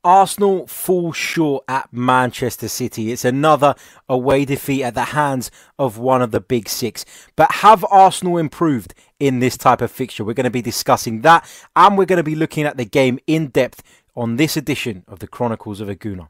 Arsenal fall short at Manchester City. It's another away defeat at the hands of one of the big six. But have Arsenal improved in this type of fixture? We're going to be discussing that, and we're going to be looking at the game in depth on this edition of the Chronicles of a Gooner.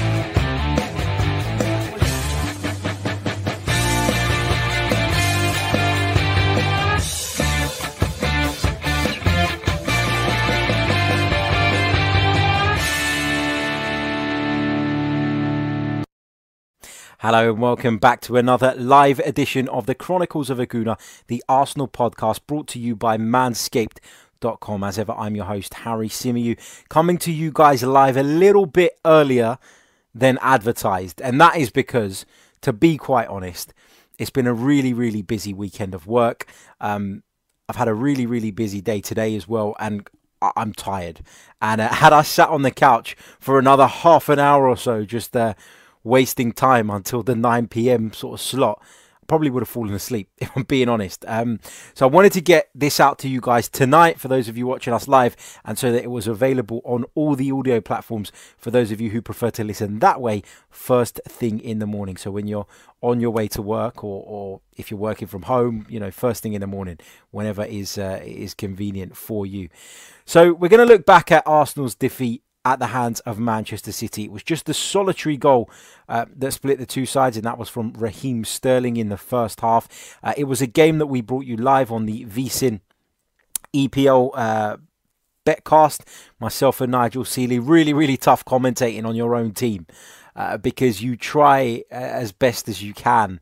Hello and welcome back to another live edition of the Chronicles of a Gooner, the Arsenal podcast brought to you by Manscaped.com. As ever, I'm your host, Harry Symeou, coming to you guys live a little bit earlier than advertised. And that is because, to be quite honest, it's been a really busy weekend of work. I've had a really busy day today as well, and I'm tired. And had I sat on the couch for another half an hour or so, just wasting time until the 9 p.m. sort of slot, I probably would have fallen asleep, if I'm being honest. So I wanted to get this out to you guys tonight for those of you watching us live, and so that it was available on all the audio platforms for those of you who prefer to listen that way first thing in the morning. So when you're on your way to work, or if you're working from home, first thing in the morning, whenever is convenient for you. So we're going to look back at Arsenal's defeat at the hands of Manchester City. It was just a solitary goal that split the two sides, and that was from Raheem Sterling in the first half. It was a game that we brought you live on the VSIN EPL betcast. Myself and Nigel Seeley, really tough commentating on your own team because you try as best as you can,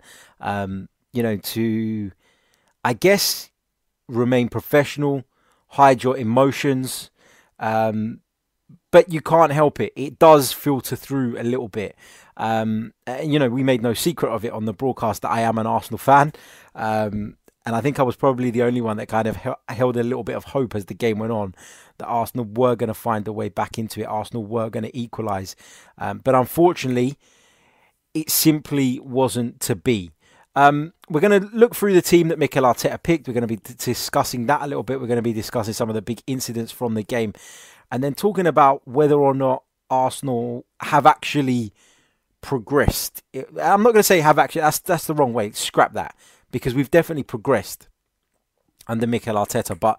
to, I guess, remain professional, hide your emotions, but you can't help it. It does filter through a little bit. We made no secret of it on the broadcast that I am an Arsenal fan. And I think I was probably the only one that kind of held a little bit of hope as the game went on, that Arsenal were going to find a way back into it. Arsenal were going to equalise. But unfortunately, it simply wasn't to be. We're going to look through the team that Mikel Arteta picked. We're going to be discussing that a little bit. We're going to be discussing some of the big incidents from the game. And then talking about whether or not Arsenal have actually progressed. I'm not going to say have actually. That's the wrong way. Scrap that. Because we've definitely progressed under Mikel Arteta. But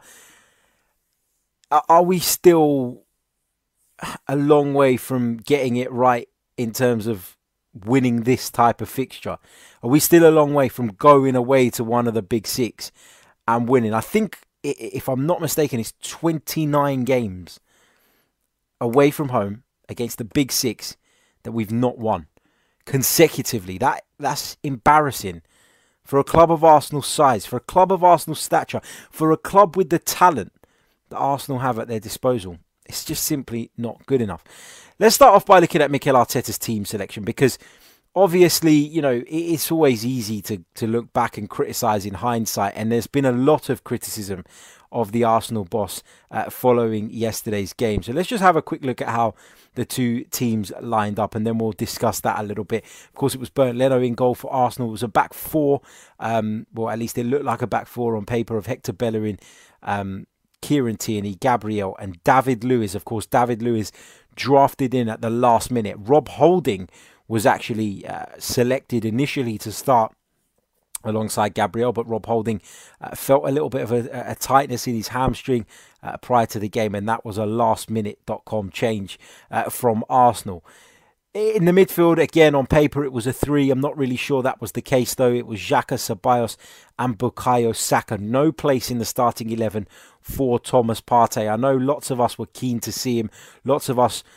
are we still a long way from getting it right in terms of winning this type of fixture? Are we still a long way from going away to one of the big six and winning? I think, if I'm not mistaken, it's 29 games away from home against the big six that we've not won consecutively. That's embarrassing for a club of Arsenal's size, for a club of Arsenal's stature, for a club with the talent that Arsenal have at their disposal. It's just simply not good enough. Let's start off by looking at Mikel Arteta's team selection, because obviously, it's always easy to look back and criticise in hindsight, and there's been a lot of criticism of the Arsenal boss following yesterday's game. So let's just have a quick look at how the two teams lined up, and then we'll discuss that a little bit. Of course, it was Bernd Leno in goal for Arsenal. It was a back four, well, at least it looked like a back four on paper, of Hector Bellerin, Kieran Tierney, Gabriel and David Luiz. Of course, David Luiz drafted in at the last minute. Rob Holding was actually selected initially to start alongside Gabriel, but Rob Holding felt a little bit of a tightness in his hamstring prior to the game, and that was a lastminute.com change from Arsenal. In the midfield, again, on paper, it was a three. I'm not really sure that was the case, though. It was Xhaka, Ceballos and Bukayo Saka. No place in the starting 11 for Thomas Partey. I know lots of us were keen to see him. Lots of us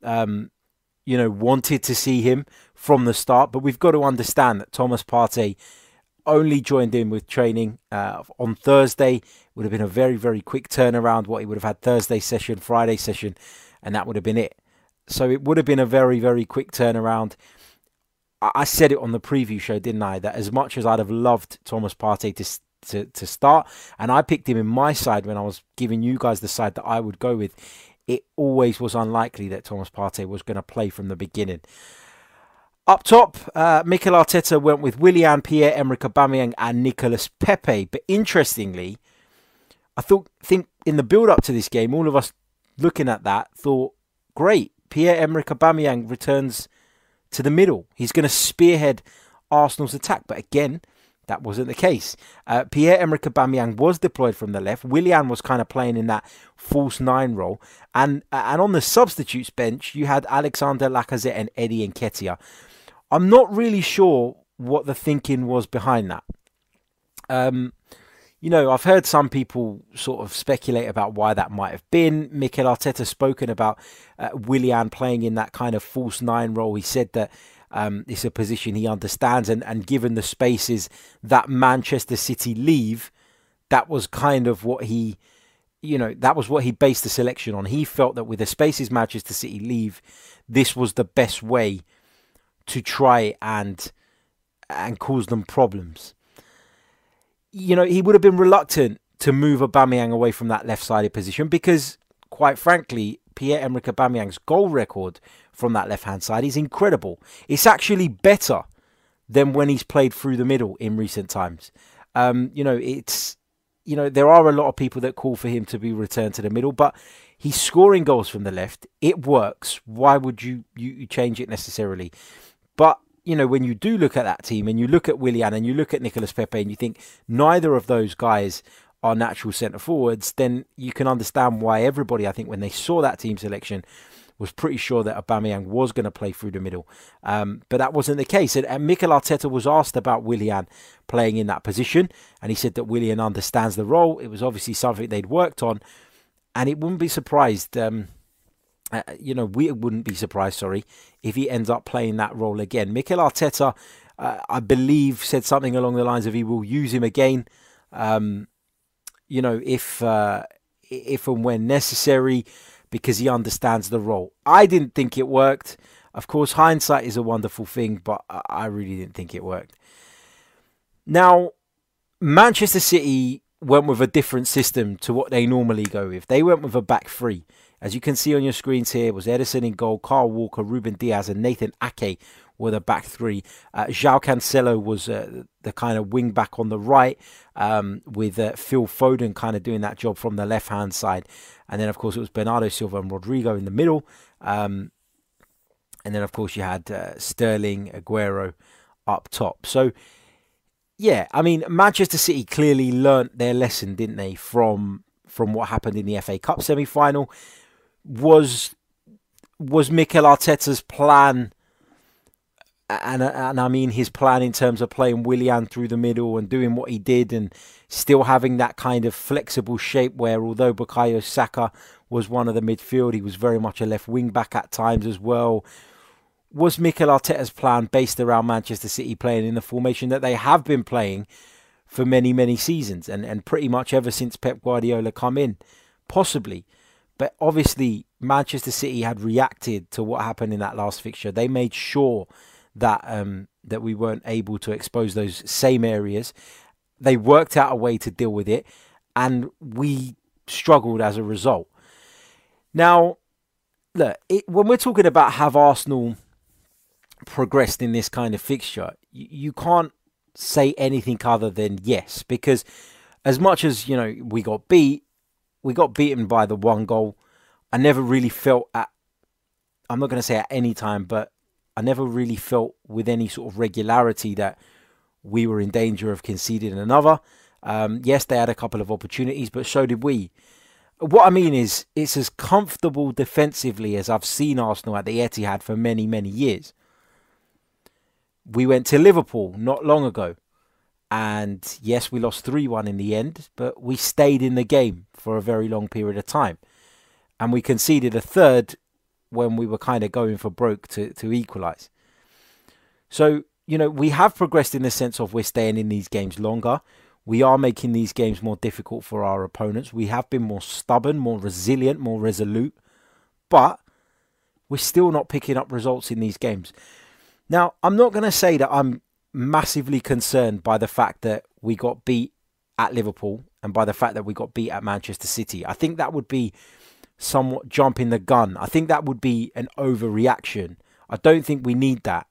wanted to see him from the start, but we've got to understand that Thomas Partey only joined in with training on Thursday. Would have been a very quick turnaround. What he would have had Thursday session, Friday session, and that would have been it. So it would have been a very quick turnaround. I said it on the preview show, didn't I? That as much as I'd have loved Thomas Partey to start, and I picked him in my side when I was giving you guys the side that I would go with, it always was unlikely that Thomas Partey was going to play from the beginning. Up top, Mikel Arteta went with Willian, Pierre-Emerick Aubameyang and Nicolas Pepe. But interestingly, I think in the build-up to this game, all of us looking at that thought, great, Pierre-Emerick Aubameyang returns to the middle. He's going to spearhead Arsenal's attack. But again, that wasn't the case. Pierre-Emerick Aubameyang was deployed from the left. Willian was kind of playing in that false nine role. And on the substitutes bench, you had Alexander Lacazette and Eddie Nketiah. I'm not really sure what the thinking was behind that. I've heard some people sort of speculate about why that might have been. Mikel Arteta spoken about Willian playing in that kind of false nine role. He said that it's a position he understands, and given the spaces that Manchester City leave, that was kind of what he, that was what he based the selection on. He felt that with the spaces Manchester City leave, this was the best way to try and cause them problems. He would have been reluctant to move Aubameyang away from that left-sided position because, quite frankly, Pierre-Emerick Aubameyang's goal record from that left-hand side is incredible. It's actually better than when he's played through the middle in recent times. There are a lot of people that call for him to be returned to the middle, but he's scoring goals from the left. It works. Why would you change it necessarily? But when you do look at that team and you look at Willian and you look at Nicolas Pepe and you think neither of those guys are natural centre forwards, then you can understand why everybody, I think, when they saw that team selection, was pretty sure that Aubameyang was going to play through the middle. But that wasn't the case. And Mikel Arteta was asked about Willian playing in that position, and he said that Willian understands the role. It was obviously something they'd worked on, and it wouldn't be surprised. We wouldn't be surprised, if he ends up playing that role again. Mikel Arteta, I believe, said something along the lines of he will use him again, if and when necessary, because he understands the role. I didn't think it worked. Of course, hindsight is a wonderful thing, but I really didn't think it worked. Now, Manchester City went with a different system to what they normally go with. They went with a back three. As you can see on your screens here, it was Ederson in goal, Kyle Walker, Ruben Diaz and Nathan Ake were the back three. João Cancelo was the kind of wing back on the right, with Phil Foden kind of doing that job from the left-hand side. And then, of course, it was Bernardo Silva and Rodrigo in the middle. And then, of course, you had Sterling, Aguero up top. So, yeah, I mean, Manchester City clearly learnt their lesson, didn't they, from what happened in the FA Cup semi-final. Was Mikel Arteta's plan, and I mean his plan in terms of playing Willian through the middle and doing what he did and still having that kind of flexible shape where, although Bukayo Saka was one of the midfield, he was very much a left wing back at times as well. Was Mikel Arteta's plan based around Manchester City playing in the formation that they have been playing for many, many seasons and pretty much ever since Pep Guardiola come in? Possibly. But obviously, Manchester City had reacted to what happened in that last fixture. They made sure that that we weren't able to expose those same areas. They worked out a way to deal with it, and we struggled as a result. Now, look, when we're talking about have Arsenal progressed in this kind of fixture, you can't say anything other than yes, because as much as we got beaten by the one goal. I never really felt I'm not going to say at any time, but I never really felt with any sort of regularity that we were in danger of conceding another. Yes, they had a couple of opportunities, but so did we. What I mean is, it's as comfortable defensively as I've seen Arsenal at the Etihad for many, many years. We went to Liverpool not long ago. And yes, we lost 3-1 in the end, but we stayed in the game for a very long period of time. And we conceded a third when we were kind of going for broke to equalise. So, we have progressed in the sense of we're staying in these games longer. We are making these games more difficult for our opponents. We have been more stubborn, more resilient, more resolute. But we're still not picking up results in these games. Now, I'm not going to say that I'm massively concerned by the fact that we got beat at Liverpool and by the fact that we got beat at Manchester City. I think that would be somewhat jumping the gun. I think that would be an overreaction. I don't think we need that.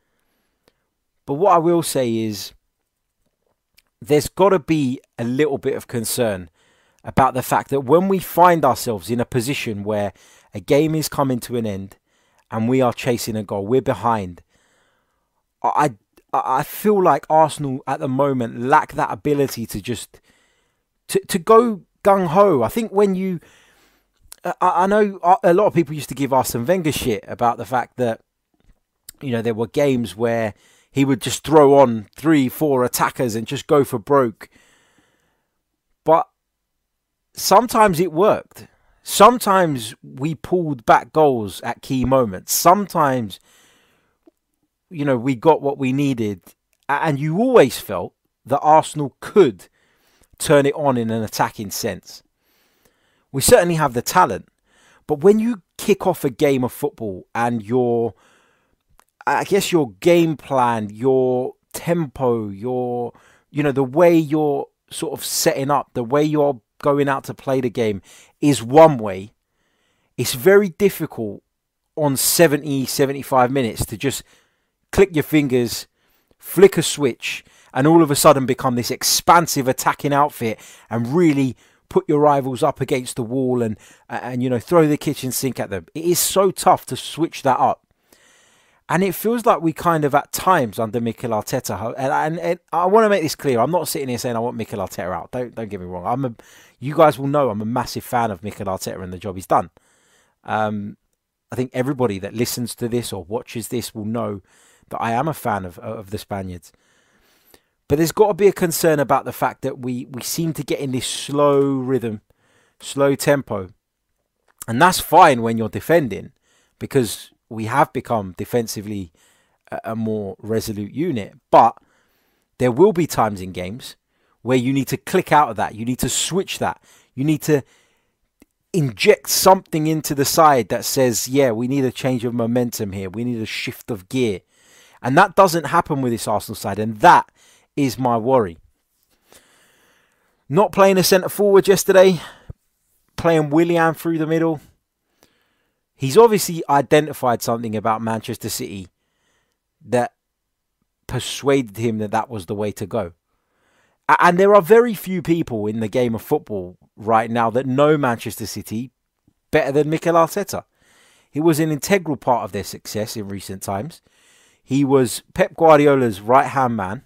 But what I will say is there's got to be a little bit of concern about the fact that when we find ourselves in a position where a game is coming to an end and we are chasing a goal, we're behind. I feel like Arsenal at the moment lack that ability to just to go gung ho. I think when you, I know a lot of people used to give Arsene Wenger shit about the fact that, you know, there were games where he would just throw on 3-4 attackers and just go for broke. But sometimes it worked. Sometimes we pulled back goals at key moments. Sometimes, you know, we got what we needed. And you always felt that Arsenal could turn it on in an attacking sense. We certainly have the talent. But when you kick off a game of football and your game plan, your tempo, the way you're sort of setting up, the way you're going out to play the game is one way, it's very difficult on 70, 75 minutes to just click your fingers, flick a switch, and all of a sudden become this expansive attacking outfit and really put your rivals up against the wall and throw the kitchen sink at them. It is so tough to switch that up. And it feels like we kind of at times under Mikel Arteta, and I want to make this clear. I'm not sitting here saying I want Mikel Arteta out. Don't get me wrong. You guys will know I'm a massive fan of Mikel Arteta and the job he's done. I think everybody that listens to this or watches this will know that I am a fan of the Spaniards. But there's got to be a concern about the fact that we seem to get in this slow rhythm, slow tempo. And that's fine when you're defending, because we have become defensively a more resolute unit. But there will be times in games where you need to click out of that. You need to switch that. You need to inject something into the side that says, yeah, we need a change of momentum here. We need a shift of gear. And that doesn't happen with this Arsenal side. And that is my worry. Not playing a centre forward yesterday. Playing Willian through the middle. He's obviously identified something about Manchester City that persuaded him that that was the way to go. And there are very few people in the game of football right now that know Manchester City better than Mikel Arteta. He was an integral part of their success in recent times. He was Pep Guardiola's right-hand man.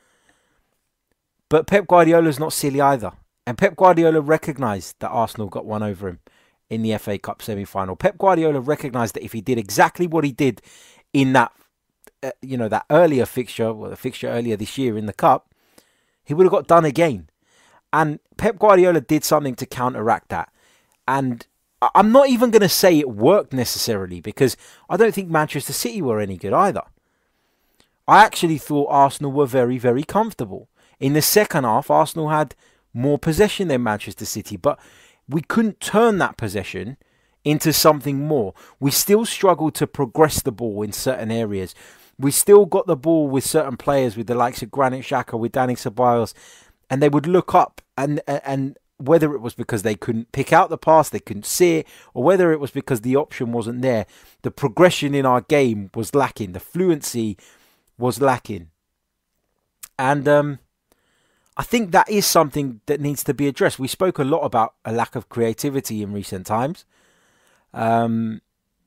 But Pep Guardiola's not silly either. And Pep Guardiola recognised that Arsenal got one over him in the FA Cup semi-final. Pep Guardiola recognised that if he did exactly what he did in that, that earlier fixture, or the fixture earlier this year in the Cup, he would have got done again. And Pep Guardiola did something to counteract that. And I'm not even going to say it worked necessarily, because I don't think Manchester City were any good either. I actually thought Arsenal were very, very comfortable. In the second half, Arsenal had more possession than Manchester City, but we couldn't turn that possession into something more. We still struggled to progress the ball in certain areas. We still got the ball with certain players, with the likes of Granit Xhaka, with Dani Ceballos, and they would look up, and whether it was because they couldn't pick out the pass, they couldn't see it, or whether it was because the option wasn't there, the progression in our game was lacking. The fluency was lacking. And I think that is something that needs to be addressed. We spoke a lot about a lack of creativity in recent times. And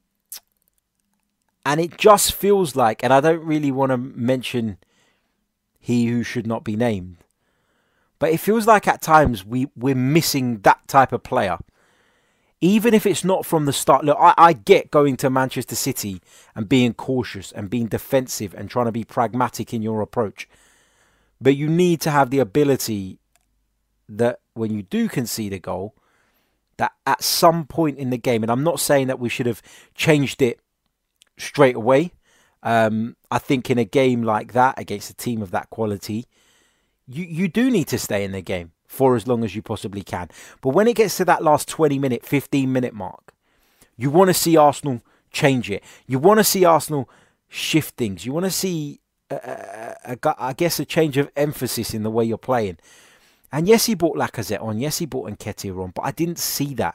it just feels like, and I don't really want to mention he who should not be named, but it feels like at times we're missing that type of player. Even if it's not from the start. Look, I get going to Manchester City and being cautious and being defensive and trying to be pragmatic in your approach. But you need to have the ability that when you do concede a goal, that at some point in the game, and I'm not saying that we should have changed it straight away. I think in a game like that, against a team of that quality, you do need to stay in the game for as long as you possibly can. But when it gets to that last 20-minute, 15-minute mark, you want to see Arsenal change it. You want to see Arsenal shift things. You want to see I guess a change of emphasis in the way you're playing. And yes, he brought Lacazette on. Yes, he brought Nketiah on. But I didn't see that.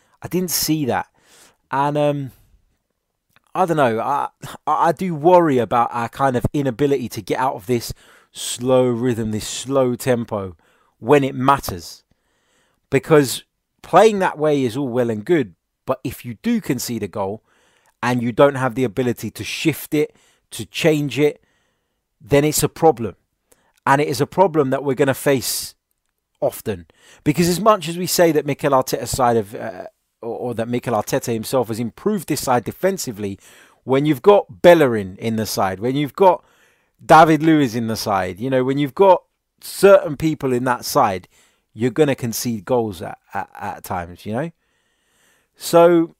And I don't know. I do worry about our kind of inability to get out of this slow rhythm, this slow tempo when it matters. Because playing that way is all well and good. But if you do concede a goal and you don't have the ability to shift it, to change it, then it's a problem. And it is a problem that we're going to face often. Because as much as we say that Mikel Arteta's side of, or that Mikel Arteta himself has improved this side defensively, when you've got Bellerin in the side, when you've got David Luiz in the side, when you've got certain people in that side, you're going to concede goals at times, So,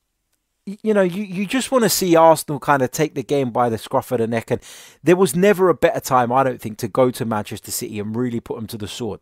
you just want to see Arsenal kind of take the game by the scruff of the neck. And there was never a better time, I don't think, to go to Manchester City and really put them to the sword.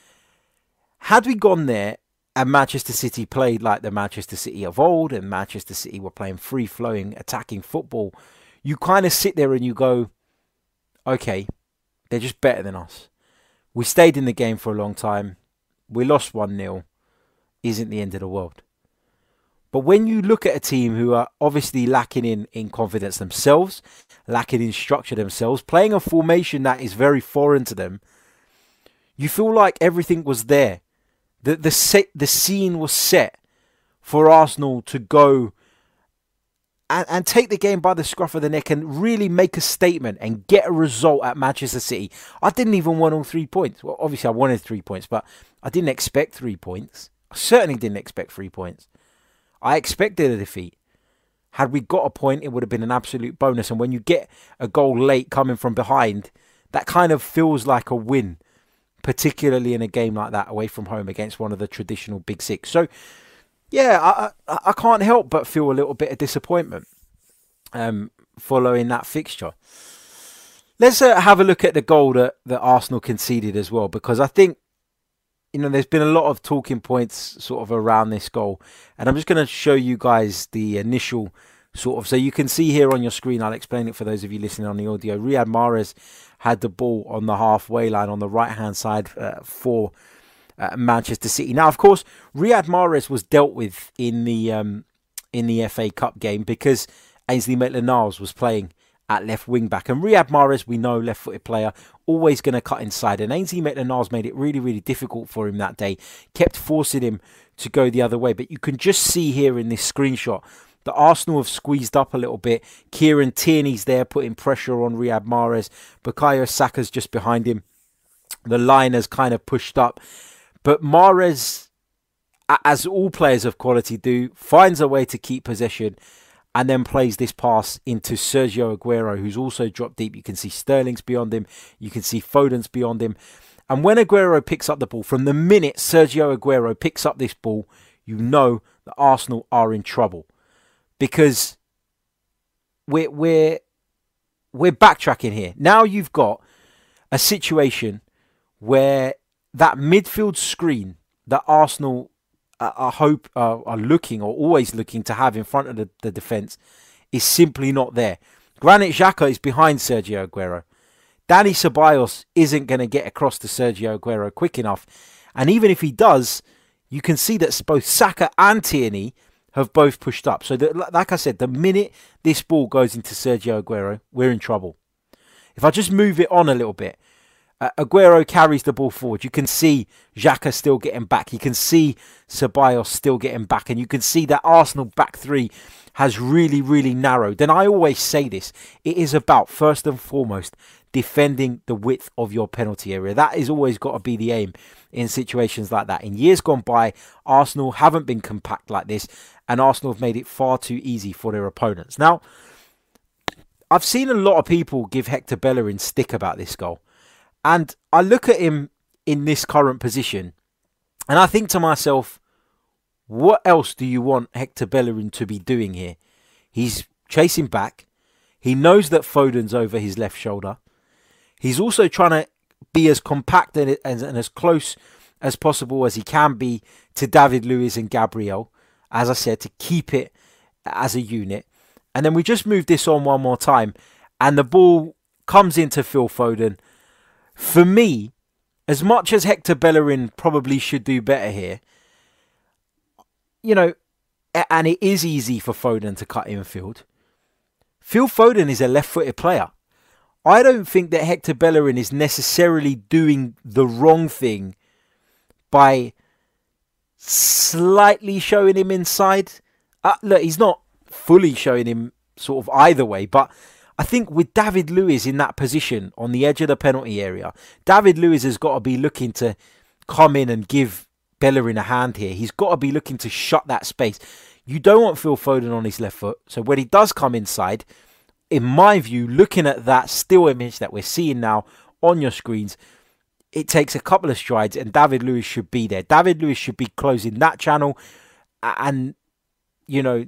Had we gone there and Manchester City played like the Manchester City of old and Manchester City were playing free-flowing, attacking football, you kind of sit there and you go, okay, they're just better than us. We stayed in the game for a long time. We lost 1-0. Isn't the end of the world. But when you look at a team who are obviously lacking in confidence themselves, lacking in structure themselves, playing a formation that is very foreign to them, you feel like everything was there. The scene was set for Arsenal to go and take the game by the scruff of the neck and really make a statement and get a result at Manchester City. I didn't even want all 3 points. Well, obviously I wanted 3 points, but I didn't expect 3 points. I certainly didn't expect 3 points. I expected a defeat. Had we got a point, it would have been an absolute bonus. And when you get a goal late coming from behind, that kind of feels like a win, particularly in a game like that away from home against one of the traditional Big Six. So, yeah, I can't help but feel a little bit of disappointment following that fixture. Let's have a look at the goal that Arsenal conceded as well, because I think, there's been a lot of talking points sort of around this goal. And I'm just going to show you guys the initial sort of... So you can see here on your screen, I'll explain it for those of you listening on the audio. Riyad Mahrez had the ball on the halfway line on the right-hand side for Manchester City. Now, of course, Riyad Mahrez was dealt with in the FA Cup game because Ainsley Maitland-Niles was playing at left wing back. And Riyad Mahrez, we know, left-footed player, always going to cut inside. And Ainsley Maitland-Niles made it really, really difficult for him that day. Kept forcing him to go the other way. But you can just see here in this screenshot that Arsenal have squeezed up a little bit. Kieran Tierney's there putting pressure on Riyad Mahrez. Bukayo Saka's just behind him. The line has kind of pushed up. But Mahrez, as all players of quality do, finds a way to keep possession and then plays this pass into Sergio Aguero, who's also dropped deep. You can see Sterling's beyond him. You can see Foden's beyond him. And when Aguero picks up the ball, from the minute Sergio Aguero picks up this ball, you know that Arsenal are in trouble. Because we're backtracking here. Now you've got a situation where that midfield screen that Arsenal are looking or always looking to have in front of the defence is simply not there. Granit Xhaka is behind Sergio Aguero. Dani Ceballos isn't going to get across to Sergio Aguero quick enough. And even if he does, you can see that both Saka and Tierney have both pushed up. So like I said, the minute this ball goes into Sergio Aguero, we're in trouble. If I just move it on a little bit, Aguero carries the ball forward. You can see Xhaka still getting back. You can see Ceballos still getting back. And you can see that Arsenal back three has really, really narrowed. And I always say this. It is about, first and foremost, defending the width of your penalty area. That is always got to be the aim in situations like that. In years gone by, Arsenal haven't been compact like this. And Arsenal have made it far too easy for their opponents. Now, I've seen a lot of people give Hector Bellerin stick about this goal. And I look at him in this current position and I think to myself, what else do you want Hector Bellerin to be doing here? He's chasing back. He knows that Foden's over his left shoulder. He's also trying to be as compact and as close as possible as he can be to David Luiz and Gabriel. As I said, to keep it as a unit. And then we just move this on one more time and the ball comes into Phil Foden. For me, as much as Hector Bellerin probably should do better here, and it is easy for Foden to cut infield, Phil Foden is a left-footed player. I don't think that Hector Bellerin is necessarily doing the wrong thing by slightly showing him inside. Look, he's not fully showing him sort of either way. But I think with David Luiz in that position on the edge of the penalty area, David Luiz has got to be looking to come in and give Bellerin a hand here. He's got to be looking to shut that space. You don't want Phil Foden on his left foot. So when he does come inside, in my view, looking at that still image that we're seeing now on your screens, it takes a couple of strides and David Luiz should be there. David Luiz should be closing that channel. And, you know,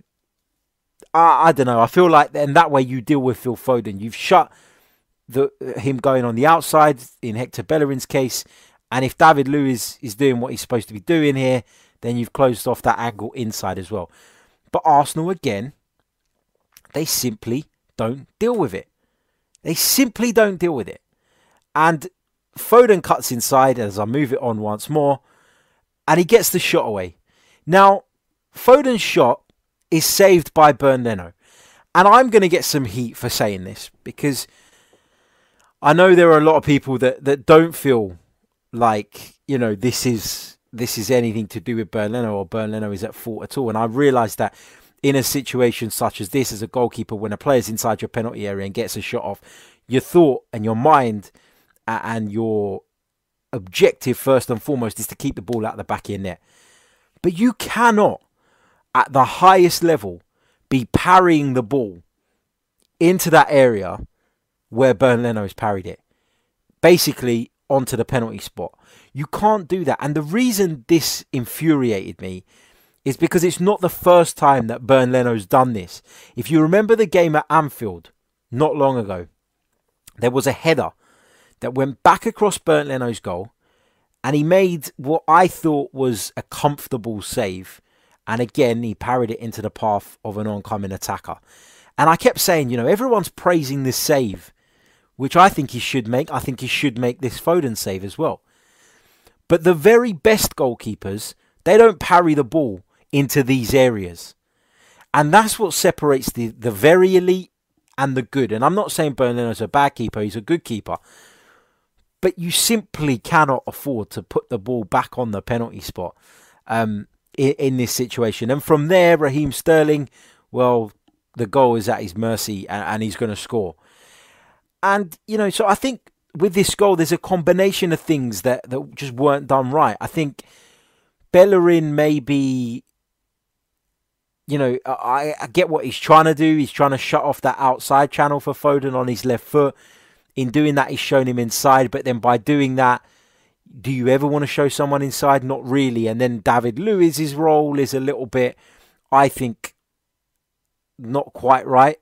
I don't know. I feel like in that way you deal with Phil Foden. You've shut him going on the outside in Hector Bellerin's case. And if David Luiz is doing what he's supposed to be doing here, then you've closed off that angle inside as well. But Arsenal, again, they simply don't deal with it. They simply don't deal with it. And Foden cuts inside as I move it on once more. And he gets the shot away. Now, Foden's shot is saved by Bernd Leno. And I'm going to get some heat for saying this, because I know there are a lot of people that don't feel like, you know, this is anything to do with Bernd Leno or Bernd Leno is at fault at all. And I realise that in a situation such as this, as a goalkeeper, when a player's inside your penalty area and gets a shot off, your thought and your mind and your objective first and foremost is to keep the ball out of the back of your net. But you cannot, at the highest level, be parrying the ball into that area where Bernd Leno has parried it. Basically, onto the penalty spot. You can't do that. And the reason this infuriated me is because it's not the first time that Bernd Leno's done this. If you remember the game at Anfield, not long ago, there was a header that went back across Bernd Leno's goal, and he made what I thought was a comfortable save. And again, he parried it into the path of an oncoming attacker. And I kept saying, you know, everyone's praising this save, which I think he should make. I think he should make this Foden save as well. But the very best goalkeepers, they don't parry the ball into these areas. And that's what separates the very elite and the good. And I'm not saying Bernd Leno's a bad keeper. He's a good keeper. But you simply cannot afford to put the ball back on the penalty spot in this situation. And from there, Raheem Sterling, well, the goal is at his mercy and he's going to score. And, you know, so I think with this goal, there's a combination of things that just weren't done right. I think Bellerin maybe, you know, I get what he's trying to do. He's trying to shut off that outside channel for Foden on his left foot. In doing that, he's shown him inside. But then by doing that, do you ever want to show someone inside? Not really. And then David Luiz's role is a little bit, I think, not quite right.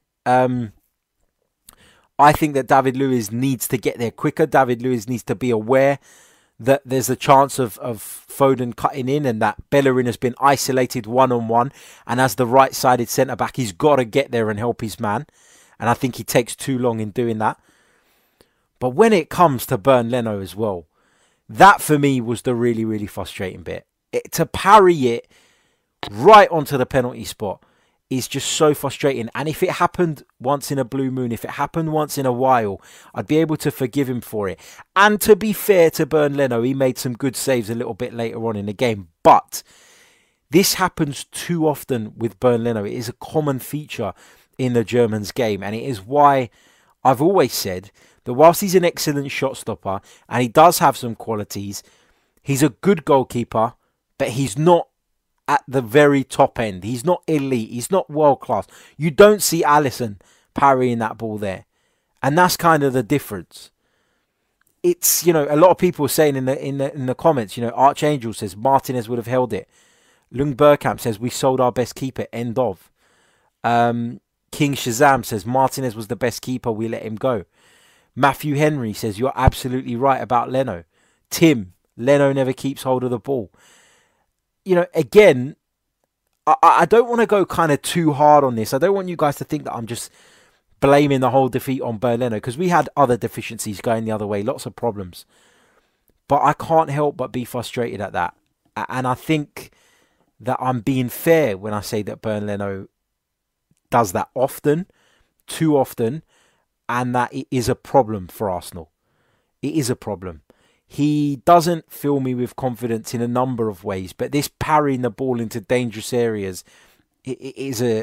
I think that David Luiz needs to get there quicker. David Luiz needs to be aware that there's a chance of Foden cutting in and that Bellerin has been isolated one-on-one. And as the right-sided centre-back, he's got to get there and help his man. And I think he takes too long in doing that. But when it comes to Bernd Leno as well, that for me was the really, really frustrating bit. To parry it right onto the penalty spot is just so frustrating. And if it happened once in a blue moon, if it happened once in a while, I'd be able to forgive him for it. And to be fair to Bernd Leno, he made some good saves a little bit later on in the game. But this happens too often with Bernd Leno. It is a common feature in the Germans' game. And it is why I've always said that whilst he's an excellent shot stopper and he does have some qualities, he's a good goalkeeper, but he's not at the very top end. He's not elite. He's not world class. You don't see Alisson parrying that ball there. And that's kind of the difference. It's, you know, a lot of people are saying in the comments, you know, Archangel says Martinez would have held it. Lung Burkamp says we sold our best keeper, end of. King Shazam says Martinez was the best keeper, we let him go. Matthew Henry says you're absolutely right about Leno. Tim, Leno never keeps hold of the ball. You know, again, I don't want to go kind of too hard on this. I don't want you guys to think that I'm just blaming the whole defeat on Bernd Leno, because we had other deficiencies going the other way, lots of problems. But I can't help but be frustrated at that. And I think that I'm being fair when I say that Bernd Leno does that often, too often, and that it is a problem for Arsenal. It is a problem. He doesn't fill me with confidence in a number of ways, but this parrying the ball into dangerous areas, it is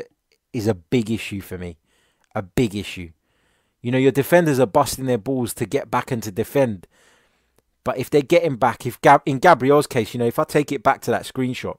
is a big issue for me. A big issue. You know, your defenders are busting their balls to get back and to defend. But if they're getting back, in Gabriel's case, you know, if I take it back to that screenshot,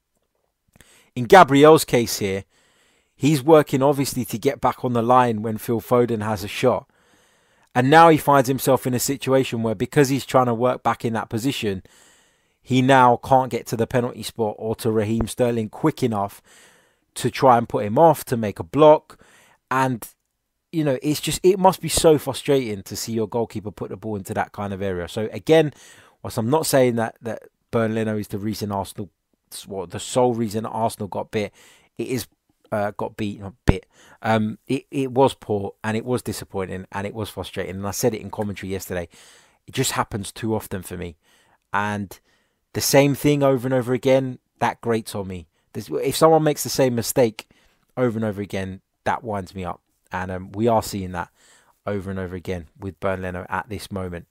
in Gabriel's case here, he's working obviously to get back on the line when Phil Foden has a shot. And now he finds himself in a situation where, because he's trying to work back in that position, he now can't get to the penalty spot or to Raheem Sterling quick enough to try and put him off, to make a block. And, you know, it must be so frustrating to see your goalkeeper put the ball into that kind of area. So again, whilst I'm not saying that Bernd Leno is the reason Arsenal, well, the sole reason Arsenal got bit, it is got beaten a bit. It was poor, and it was disappointing, and it was frustrating. And I said it in commentary yesterday. It just happens too often for me, and the same thing over and over again, that grates on me. If someone makes the same mistake over and over again, that winds me up, and we are seeing that over and over again with Bernd Leno at this moment.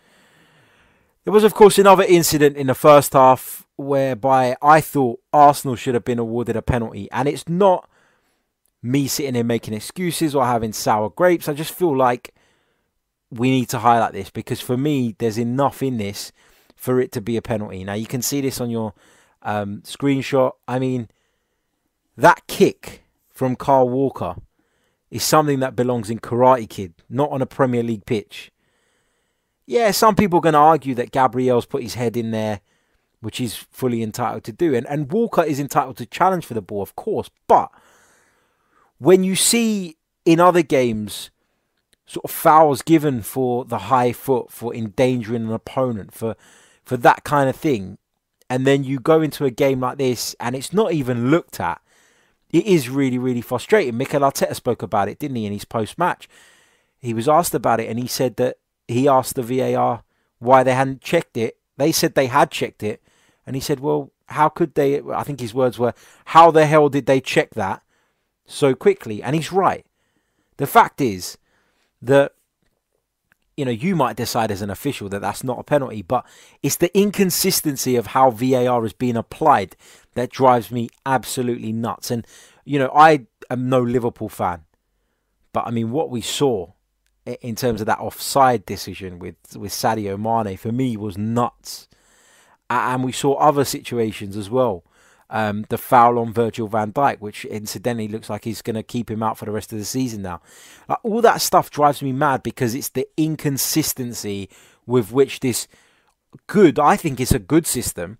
There was, of course, another incident in the first half whereby I thought Arsenal should have been awarded a penalty, and it's not me sitting here making excuses or having sour grapes. I just feel like we need to highlight this, because for me, there's enough in this for it to be a penalty. Now, you can see this on your screenshot. I mean, that kick from Kyle Walker is something that belongs in Karate Kid, not on a Premier League pitch. Yeah, some people are going to argue that Gabriel's put his head in there, which he's fully entitled to do. And Walker is entitled to challenge for the ball, of course. But when you see in other games sort of fouls given for the high foot, for endangering an opponent, for that kind of thing, and then you go into a game like this and it's not even looked at, it is really, really frustrating. Mikel Arteta spoke about it, didn't he, in his post-match? He was asked about it, and he said that he asked the VAR why they hadn't checked it. They said they had checked it. And he said, well, how could they? I think his words were, how the hell did they check that so quickly? And he's right. The fact is that, you know, you might decide as an official that that's not a penalty, but it's the inconsistency of how VAR is being applied that drives me absolutely nuts. And, you know, I am no Liverpool fan, but I mean, what we saw in terms of that offside decision with Sadio Mane, for me, was nuts. And we saw other situations as well. The foul on Virgil van Dijk, which incidentally looks like he's going to keep him out for the rest of the season now. All that stuff drives me mad, because it's the inconsistency with which this I think it's a good system,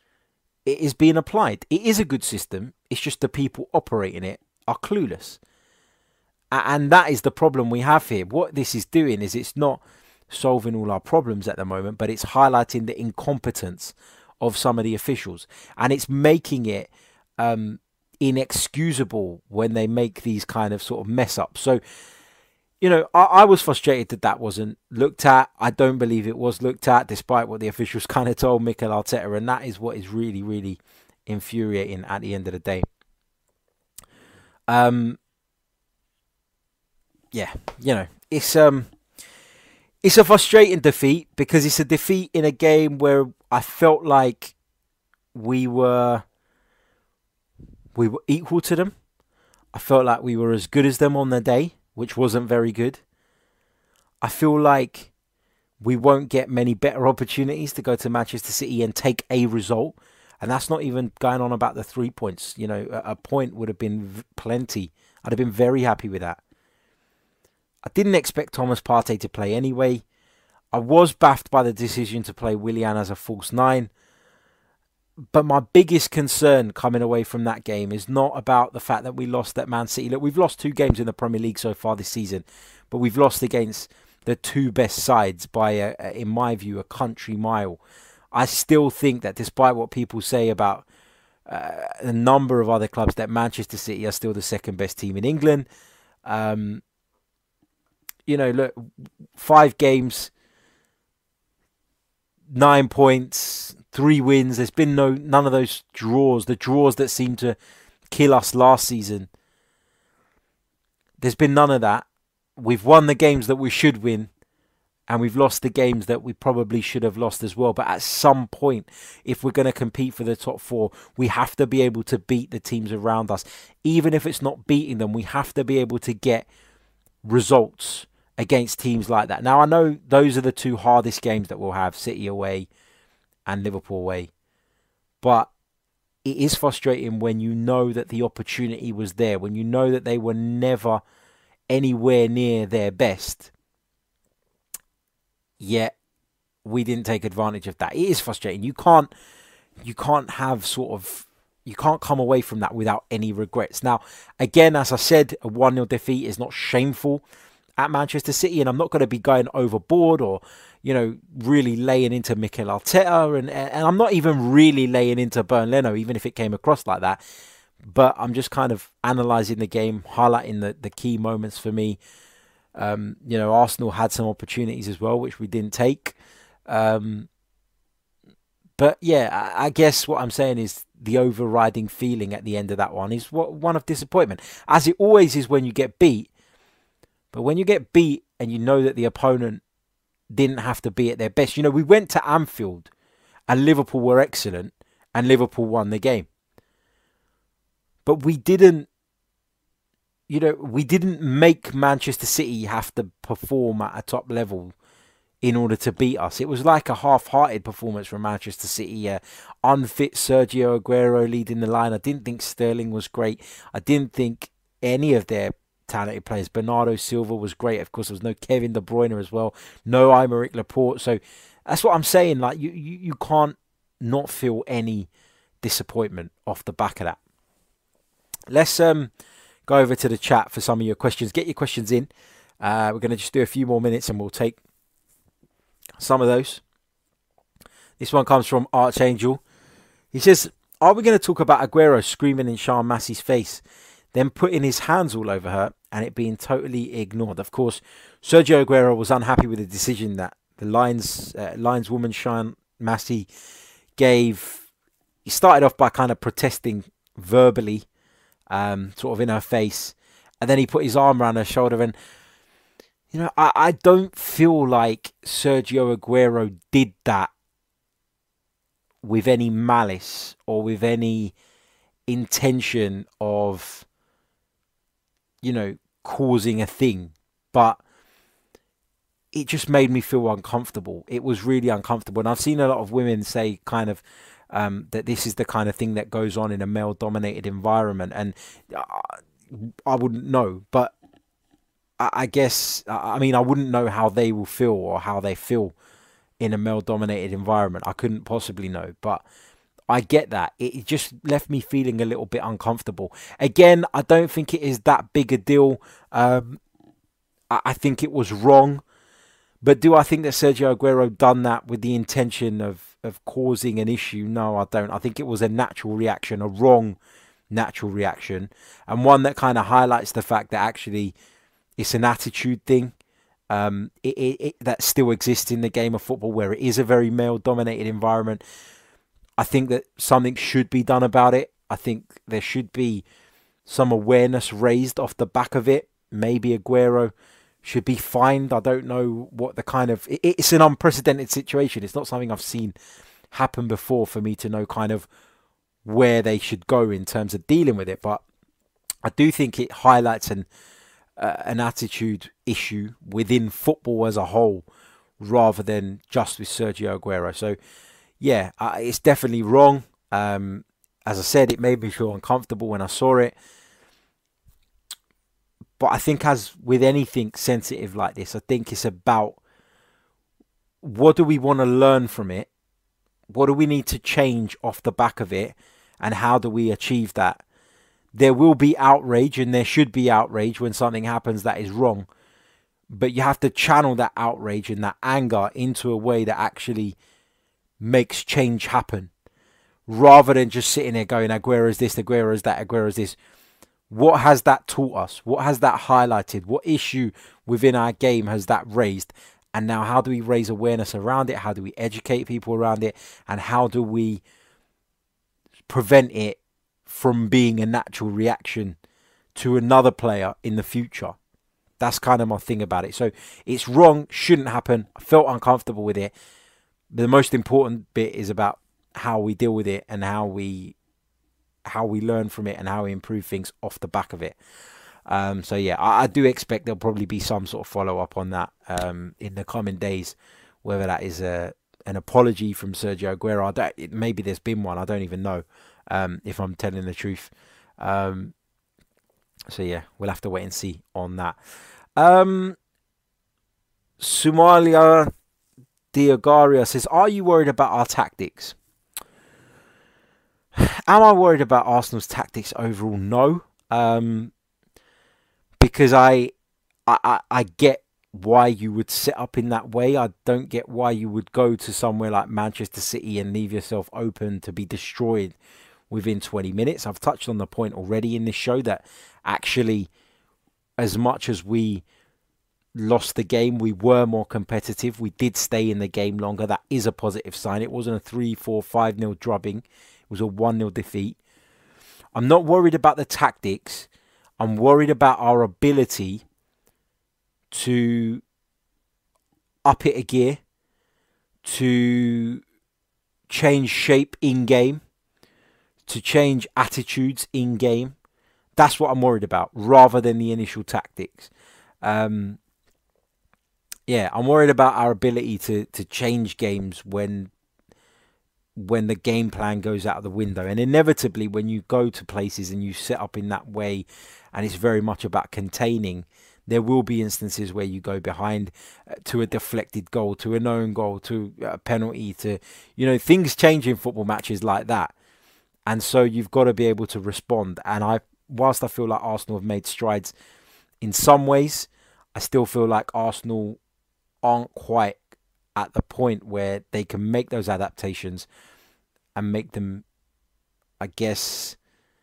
it is being applied. It is a good system. It's just the people operating it are clueless. And that is the problem we have here. What this is doing is, it's not solving all our problems at the moment, but it's highlighting the incompetence of some of the officials. And it's making it inexcusable when they make these kind of sort of mess ups. So, you know, I was frustrated that wasn't looked at. I don't believe it was looked at, despite what the officials kind of told Mikel Arteta. And that is what is really, really infuriating at the end of the day. Yeah, you know, it's a frustrating defeat, because it's a defeat in a game where I felt like we were equal to them. I felt like we were as good as them on the day, which wasn't very good. I feel like we won't get many better opportunities to go to Manchester City and take a result. And that's not even going on about the 3 points. You know, a point would have been plenty. I'd have been very happy with that. I didn't expect Thomas Partey to play anyway. I was baffed by the decision to play Willian as a false 9. But my biggest concern coming away from that game is not about the fact that we lost at Man City. Look, we've lost 2 games in the Premier League so far this season, but we've lost against the 2 best sides by, in my view, a country mile. I still think that, despite what people say about a number of other clubs, that Manchester City are still the second best team in England. You know, look, 5 games, 9 points, 3 wins. There's been none of those draws. The draws that seemed to kill us last season. There's been none of that. We've won the games that we should win. and we've lost the games that we probably should have lost as well. But at some point, if we're going to compete for the top four, we have to be able to beat the teams around us. Even if it's not beating them, we have to be able to get results against teams like that. Now, I know those are the two hardest games that we'll have, City away and Liverpool away. But it is frustrating when you know that the opportunity was there, when you know that they were never anywhere near their best, yet we didn't take advantage of that. It is frustrating. You can't have you can't come away from that without any regrets. Now, again, as I said, a 1-0 defeat is not shameful at Manchester City, and I'm not going to be going overboard or, really laying into Mikel Arteta, and I'm not even really laying into Bernd Leno, even if it came across like that. But I'm just kind of analysing the game, highlighting the key moments for me. Arsenal had some opportunities as well, which we didn't take. But yeah, I guess what I'm saying is the overriding feeling at the end of that one is one of disappointment, as it always is when you get beat. But when you get beat and you know that the opponent didn't have to be at their best, we went to Anfield and Liverpool were excellent and Liverpool won the game. But we didn't make Manchester City have to perform at a top level in order to beat us. It was like a half-hearted performance from Manchester City. Unfit Sergio Aguero leading the line. I didn't think Sterling was great. I didn't think any of their talented players. Bernardo Silva was great. Of course, there was no Kevin De Bruyne as well. No Aymeric Laporte. So that's what I'm saying. Like you can't not feel any disappointment off the back of that. Let's go over to the chat for some of your questions. Get your questions in. We're going to just do a few more minutes and we'll take some of those. This one comes from Archangel. He says, are we going to talk about Aguero screaming in Sian Massey's face, then putting his hands all over her and it being totally ignored? Of course, Sergio Aguero was unhappy with the decision that the lineswoman Sian Massey gave. He started off by kind of protesting verbally, sort of in her face, and then he put his arm around her shoulder. And I don't feel like Sergio Aguero did that with any malice or with any intention of causing a thing, but it just made me feel uncomfortable. It was really uncomfortable, and I've seen a lot of women say kind of that this is the kind of thing that goes on in a male-dominated environment, and I wouldn't know, but I guess, I wouldn't know how they will feel or how they feel in a male-dominated environment. I couldn't possibly know, but I get that. It just left me feeling a little bit uncomfortable. Again, I don't think it is that big a deal. I think it was wrong. But do I think that Sergio Aguero done that with the intention of causing an issue? No, I don't. I think it was a natural reaction, a wrong natural reaction, and one that kind of highlights the fact that actually it's an attitude thing. That still exists in the game of football, where it is a very male-dominated environment. I think that something should be done about it. I think there should be some awareness raised off the back of it. Maybe Aguero should be fined. I don't know what the kind of... It's an unprecedented situation. It's not something I've seen happen before for me to know kind of where they should go in terms of dealing with it. But I do think it highlights an attitude issue within football as a whole, rather than just with Sergio Aguero. So, yeah, it's definitely wrong. As I said, it made me feel uncomfortable when I saw it. But I think, as with anything sensitive like this, I think it's about what do we want to learn from it? What do we need to change off the back of it? And how do we achieve that? There will be outrage, and there should be outrage when something happens that is wrong. But you have to channel that outrage and that anger into a way that actually makes change happen, rather than just sitting there going, Aguero is this, Aguero is that, Aguero is this. What has that taught us? What has that highlighted? What issue within our game has that raised? And now how do we raise awareness around it? How do we educate people around it? And how do we prevent it from being a natural reaction to another player in the future? That's kind of my thing about it. So it's wrong, shouldn't happen. I felt uncomfortable with it. The most important bit is about how we deal with it and how we learn from it and how we improve things off the back of it. So yeah, I do expect there'll probably be some sort of follow up on that in the coming days, whether that is an apology from Sergio Aguero. Maybe there's been one. I don't even know if I'm telling the truth. So yeah, we'll have to wait and see on that. Somalia Diagaria says, are you worried about our tactics? Am I worried about Arsenal's tactics overall? No. Because I get why you would set up in that way. I don't get why you would go to somewhere like Manchester City and leave yourself open to be destroyed within 20 minutes. I've touched on the point already in this show that actually, as much as we lost the game, we were more competitive. We did stay in the game longer. That is a positive sign. It wasn't a 3-4, 5-0 drubbing. It was a 1-0 defeat. I'm not worried about the tactics. I'm worried about our ability to up it a gear, to change shape in-game, to change attitudes in-game. That's what I'm worried about, rather than the initial tactics. I'm worried about our ability to change games when the game plan goes out of the window. And inevitably, when you go to places and you set up in that way, and it's very much about containing, there will be instances where you go behind to a deflected goal, to an own goal, to a penalty, to, things change in football matches like that. And so you've got to be able to respond. And whilst I feel like Arsenal have made strides in some ways, I still feel like Arsenal aren't quite at the point where they can make those adaptations and make them, I guess,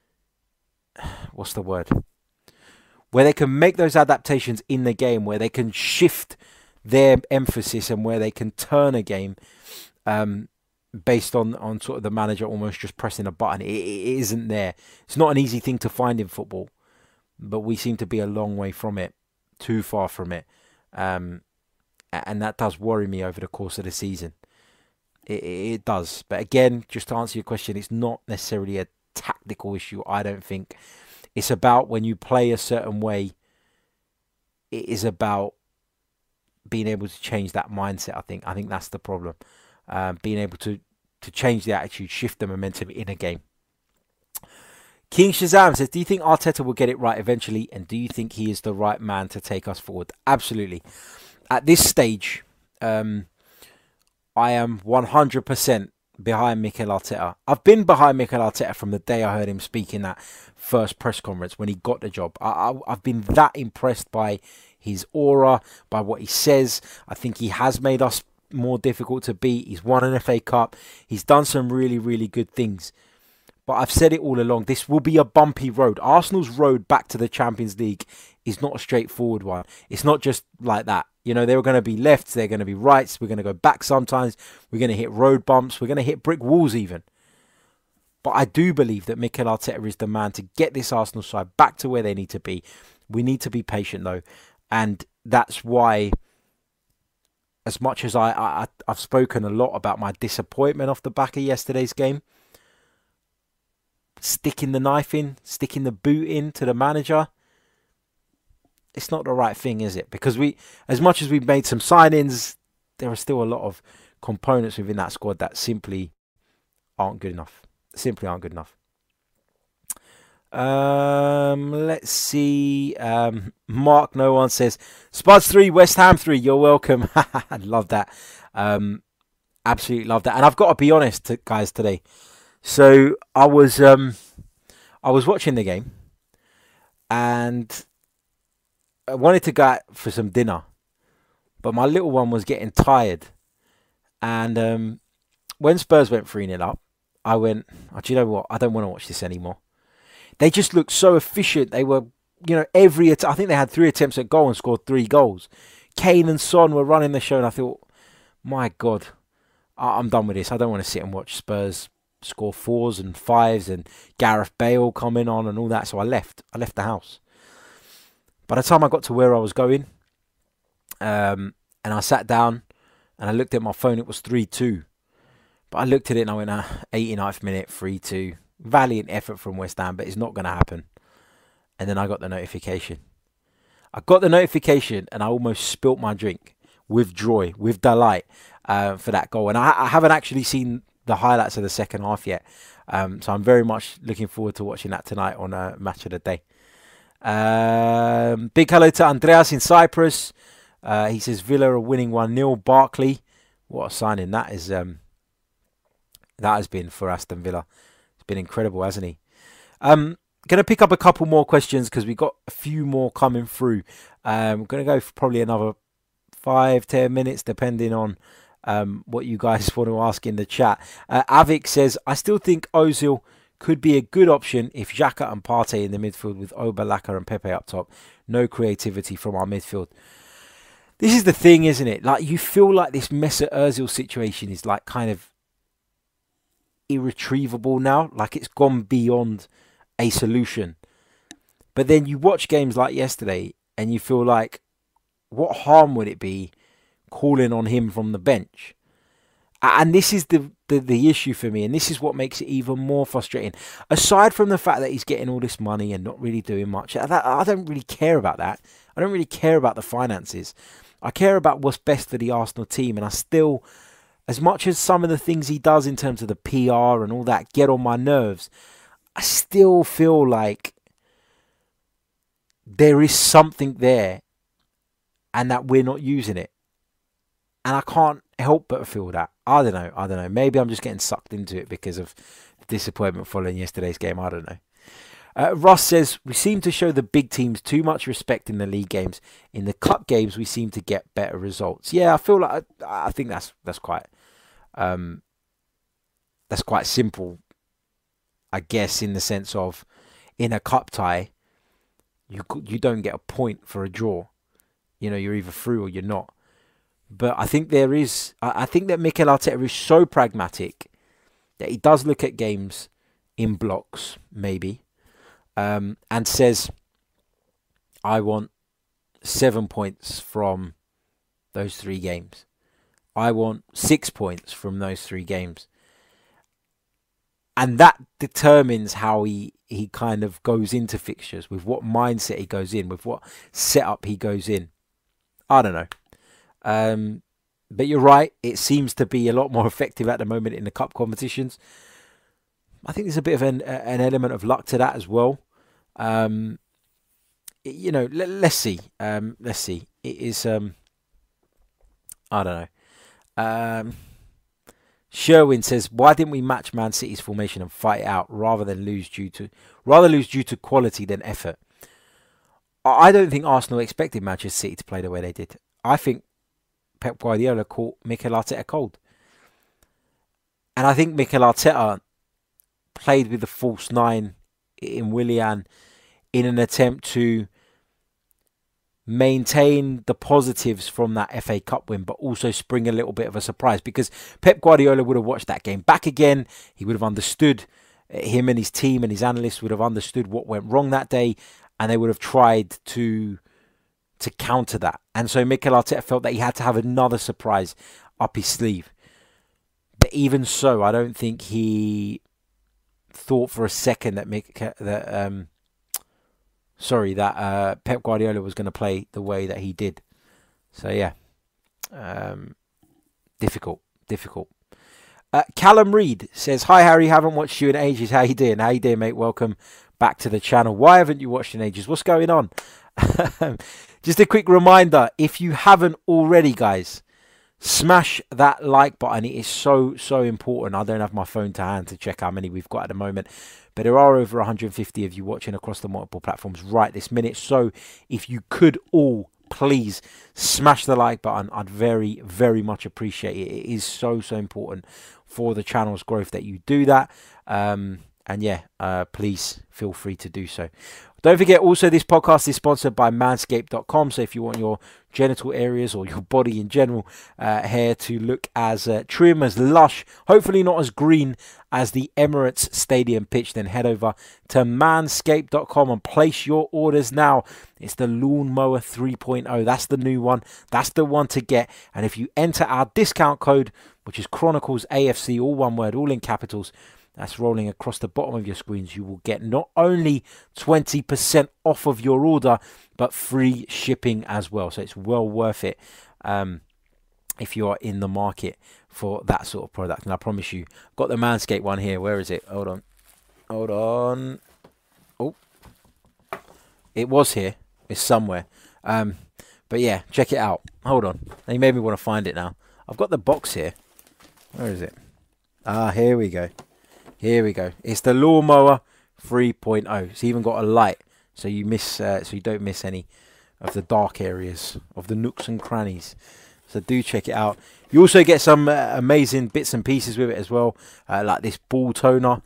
what's the word? Where they can make those adaptations in the game, where they can shift their emphasis and where they can turn a game based on sort of the manager almost just pressing a button. It isn't there. It's not an easy thing to find in football, but we seem to be a long way from it, too far from it. And that does worry me over the course of the season. It does. But again, just to answer your question, it's not necessarily a tactical issue, I don't think. It's about when you play a certain way, it is about being able to change that mindset, I think. I think that's the problem. Being able to change the attitude, shift the momentum in a game. King Shazam says, do you think Arteta will get it right eventually? And do you think he is the right man to take us forward? Absolutely. At this stage, I am 100% behind Mikel Arteta. I've been behind Mikel Arteta from the day I heard him speak in that first press conference when he got the job. I've been that impressed by his aura, by what he says. I think he has made us more difficult to beat. He's won an FA Cup. He's done some really, really good things. But I've said it all along, this will be a bumpy road. Arsenal's road back to the Champions League is not a straightforward one. It's not just like that. There are going to be lefts, there are going to be rights. We're going to go back sometimes. We're going to hit road bumps. We're going to hit brick walls even. But I do believe that Mikel Arteta is the man to get this Arsenal side back to where they need to be. We need to be patient though. And that's why, as much as I've spoken a lot about my disappointment off the back of yesterday's game, sticking the knife in, sticking the boot in to the manager, it's not the right thing, is it? Because as much as we've made some signings, there are still a lot of components within that squad that simply aren't good enough. Simply aren't good enough. Let's see. Mark No One says, Spuds 3, West Ham 3. You're welcome. I love that. Absolutely love that. And I've got to be honest, guys, today. So I was watching the game, and I wanted to go out for some dinner, but my little one was getting tired. And when Spurs went 3-0 up, I went, do you know what? I don't want to watch this anymore. They just looked so efficient. They were, I think they had 3 attempts at goal and scored 3 goals. Kane and Son were running the show, and I thought, my God, I'm done with this. I don't want to sit and watch Spurs score 4s and 5s and Gareth Bale coming on and all that. So I left the house. By the time I got to where I was going, and I sat down and I looked at my phone, it was 3-2. But I looked at it and I went, 89th minute, 3-2. Valiant effort from West Ham, but it's not going to happen. And then I got the notification. And I almost spilt my drink with joy, with delight for that goal. And I haven't actually seen the highlights of the second half yet. So I'm very much looking forward to watching that tonight on Match of the Day. Big hello to Andreas in Cyprus. He says Villa are winning 1-0. Barkley, what a signing that is. That has been for Aston Villa. It's been incredible, hasn't he? Going to pick up a couple more questions because we've got a few more coming through. I'm going to go for probably another 5-10 minutes, depending on what you guys want to ask in the chat. Avik says, I still think Ozil could be a good option if Xhaka and Partey in the midfield with Obalaka and Pepe up top. No creativity from our midfield. This is the thing, isn't it? Like, you feel like this Mesut Ozil situation is like kind of irretrievable now. Like, it's gone beyond a solution. But then you watch games like yesterday and you feel like, what harm would it be calling on him from the bench? And this is the issue for me, and this is what makes it even more frustrating. Aside from the fact that he's getting all this money and not really doing much, I don't really care about that. I don't really care about the finances. I care about what's best for the Arsenal team, and I still, as much as some of the things he does in terms of the PR and all that get on my nerves, I still feel like there is something there and that we're not using it. And I can't help but feel that. I don't know. Maybe I'm just getting sucked into it because of the disappointment following yesterday's game. I don't know. Ross says, we seem to show the big teams too much respect in the league games. In the cup games, we seem to get better results. Yeah, I feel like, I think that's quite simple, I guess, in the sense of, in a cup tie, you don't get a point for a draw. You know, you're either through or you're not. But I think I think that Mikel Arteta is so pragmatic that he does look at games in blocks, maybe, and says, I want 7 points from those 3 games. I want 6 points from those 3 games. And that determines how he kind of goes into fixtures, with what mindset he goes in, with what setup he goes in. I don't know. But you're right, it seems to be a lot more effective at the moment in the cup competitions. I think there's a bit of an element of luck to that as well. You know, let's see. It is, I don't know. Sherwin says, why didn't we match Man City's formation and fight it out rather lose due to quality than effort? I don't think Arsenal expected Manchester City to play the way they did. I think Pep Guardiola caught Mikel Arteta cold. And I think Mikel Arteta played with the false 9 in Willian in an attempt to maintain the positives from that FA Cup win, but also spring a little bit of a surprise, because Pep Guardiola would have watched that game back again. He would have understood, him and his team and his analysts would have understood what went wrong that day, and they would have tried to counter that. And so Mikel Arteta felt that he had to have another surprise up his sleeve. But even so, I don't think he thought for a second that Pep Guardiola was going to play the way that he did. So yeah, difficult. Callum Reed says, hi Harry, haven't watched you in ages. How you doing, mate? Welcome back to the channel. Why haven't you watched in ages? What's going on? Just a quick reminder, if you haven't already, guys, smash that like button. It is so important. I don't have my phone to hand to check how many we've got at the moment, but there are over 150 of you watching across the multiple platforms right this minute. So if you could all please smash the like button, I'd very, very much appreciate it. It is so important for the channel's growth that you do that. And yeah, please feel free to do so. Don't forget also, this podcast is sponsored by manscaped.com. So if you want your genital areas or your body in general hair to look as trim, as lush, hopefully not as green as the Emirates Stadium pitch, then head over to manscaped.com and place your orders now. It's the Lawnmower 3.0. That's the new one. That's the one to get. And if you enter our discount code, which is Chronicles AFC, all one word, all in capitals, that's rolling across the bottom of your screens, you will get not only 20% off of your order, but free shipping as well. So it's well worth it if you are in the market for that sort of product. And I promise you, I've got the Manscaped one here. Where is it? Hold on. Oh, it was here. It's somewhere. But yeah, check it out. Hold on. You made me want to find it now. I've got the box here. Where is it? Here we go. Here we go. It's the Lawnmower 3.0. It's even got a light, so you don't miss any of the dark areas, of the nooks and crannies. So do check it out. You also get some amazing bits and pieces with it as well, like this ball toner.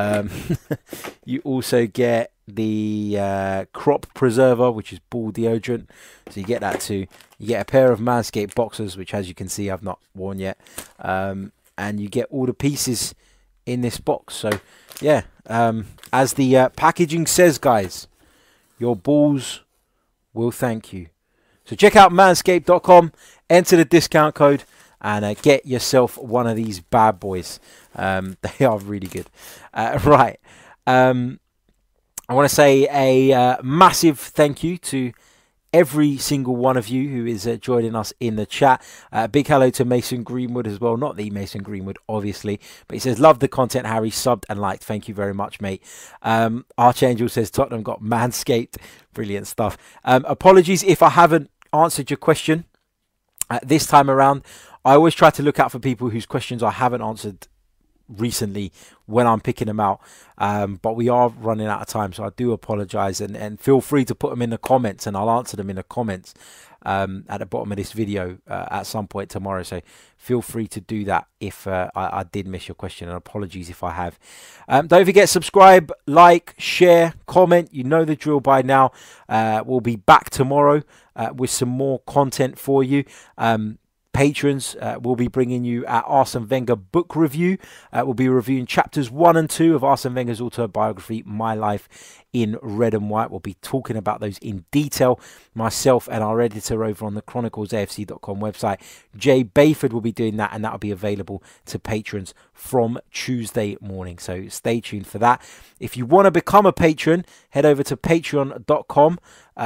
You also get the crop preserver, which is ball deodorant. So you get that too. You get a pair of Manscaped boxers, which, as you can see, I've not worn yet. And you get all the pieces in this box. So yeah, as the packaging says, guys, your balls will thank you. So check out manscaped.com, enter the discount code, and get yourself one of these bad boys. They are really good. Right, I want to say a massive thank you to every single one of you who is joining us in the chat. Big hello to Mason Greenwood as well. Not the Mason Greenwood, obviously, but he says, love the content, Harry. Subbed and liked. Thank you very much, mate. Archangel says, Tottenham got Manscaped. Brilliant stuff. Apologies if I haven't answered your question this time around. I always try to look out for people whose questions I haven't answered recently when I'm picking them out, but we are running out of time, so I do apologize, and feel free to put them in the comments and I'll answer them in the comments at the bottom of this video at some point tomorrow. So feel free to do that if I did miss your question, and apologies if I have. Don't forget, subscribe, like, share, comment. You know the drill by now. We'll be back tomorrow with some more content for you. Patrons will be bringing you our Arsene Wenger book review. We'll be reviewing chapters 1 and 2 of Arsene Wenger's autobiography, My Life in Red and White. We'll be talking about those in detail. Myself and our editor over on the chroniclesafc.com website, Jay Bayford, will be doing that, and that will be available to patrons from Tuesday morning. So stay tuned for that. If you want to become a patron, head over to patreon.com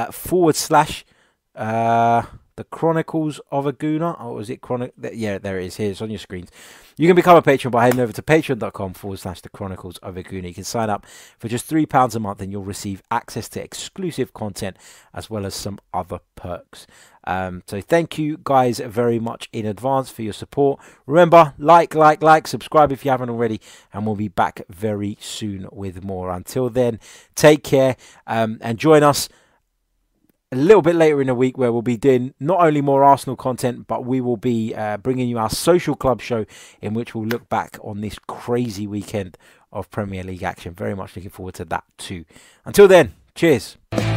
/ The Chronicles of a Gooner. Oh, is it Yeah, there it is. Here, it's on your screens. You can become a patron by heading over to patreon.com / The Chronicles of a Gooner. You can sign up for just £3 a month and you'll receive access to exclusive content as well as some other perks. So thank you guys very much in advance for your support. Remember, like, subscribe if you haven't already, and we'll be back very soon with more. Until then, take care and join us a little bit later in the week, where we'll be doing not only more Arsenal content, but we will be bringing you our social club show, in which we'll look back on this crazy weekend of Premier League action. Very much looking forward to that too. Until then, cheers.